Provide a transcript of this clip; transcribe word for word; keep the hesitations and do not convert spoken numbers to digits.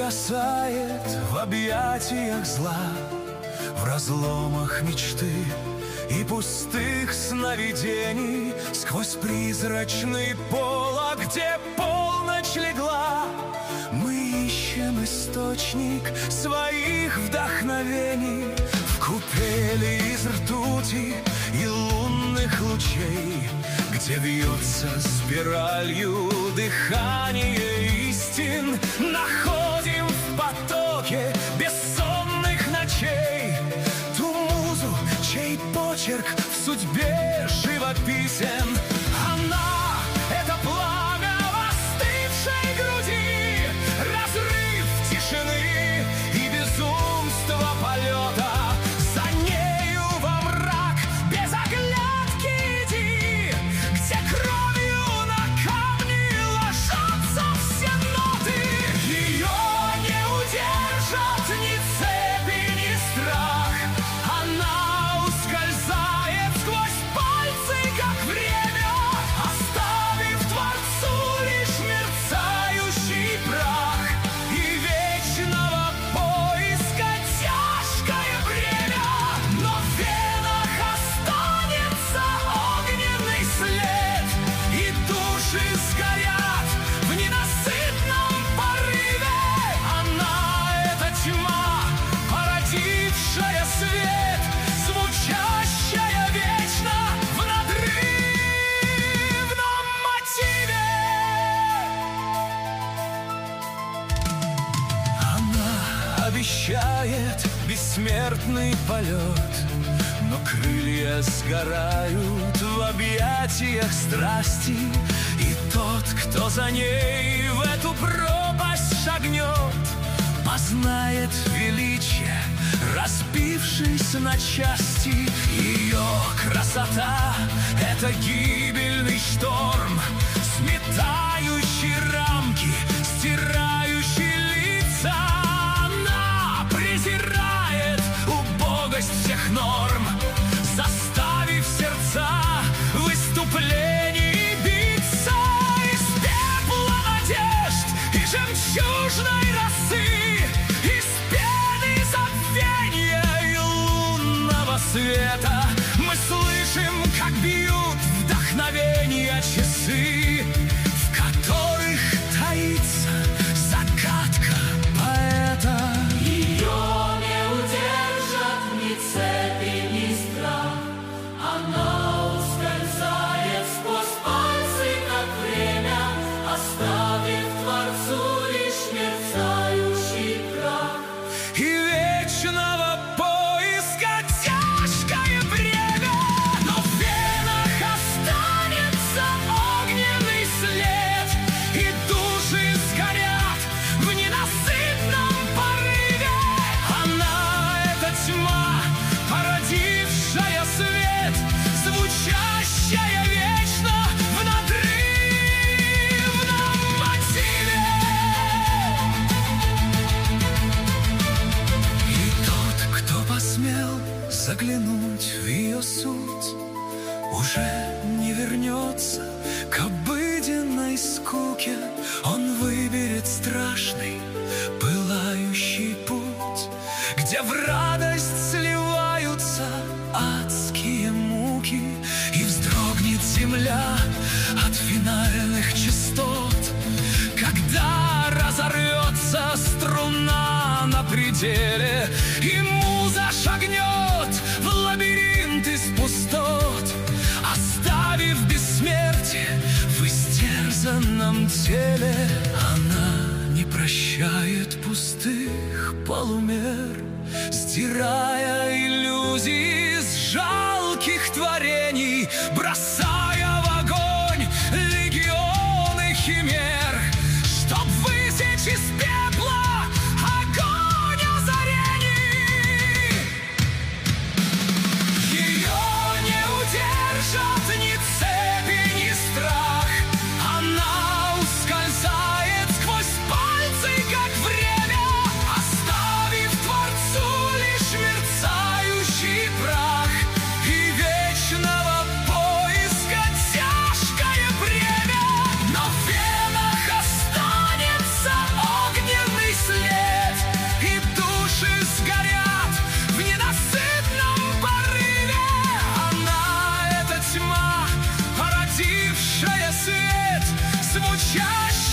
угасает в объятиях зла, в разломах мечты и пустых сновидений, сквозь призрачный полог, где полночь легла. Мы ищем источник своих вдохновений в купели из ртути и лунных лучей, где вьется спиралью дыхание истин. Находим в потоке бессонных ночей ту музу, чей почерк в судьбе живописен. Она — это пламя в остывшей груди, разрыв тишины и безумство полета. За нею во мрак без оглядки иди, где кровью на камни ложатся все ноты. Ее не удержат ни цепи, ни страх. Она ускользает сквозь пальцы, как время, оставив Творцу лишь мерцающий прах и вечного поиска тяжкое бремя. Но в венах останется огненный след, и души сгорят в ненасытном порыве. Она — это тьма, породившая свет, звучащая вечно в надрывном мотиве. Она обещает бессмертный полет, но крылья сгорают в объятиях страсти. И тот, кто за ней в эту пропасть шагнет, познает величие, разбившись на части. Ее красота — это гибельный шторм, сметающий рамки, стирающий лица. Она презирает убогость всех норм, заставив сердца в выступлении биться. Из пепла надежд и жемчужной росы, из пены забвения и лунного света мы слышим, как бьют вдохновения часы, в которых таится загадка поэта. Ее не удержат ни цепи, ни страх. Она ускользает сквозь пальцы, как время, оставив Творцу лишь мерцающий прах и вечного поиска тяжкое бремя. Но в венах останется огненный след, и души сгорят в ненасытном порыве. Она — это тьма, породившая свет, звучащая вечно в надрывном мотиве. И тот, кто посмел заглянуть в ее суть, уже не вернется к обыденной скуке. Он выберет страшный, пылающий путь, где в радость сливаются адские муки. И вздрогнет земля от финальных частот, когда разорвется струна на пределе, и муза шагнет в лабиринт из пустот, оставив бессмертие в истерзанном теле. Она не прощает пустых полумер, стирая иллюзии с жалких творений, бросая в огонь легионы химер, чтоб высечь из пепла огонь озарений. Ее не удержат ни цепи, ни страх. Она ускользает сквозь пальцы, как время, оставив Творцу лишь мерцающий прах и вечного поиска чаще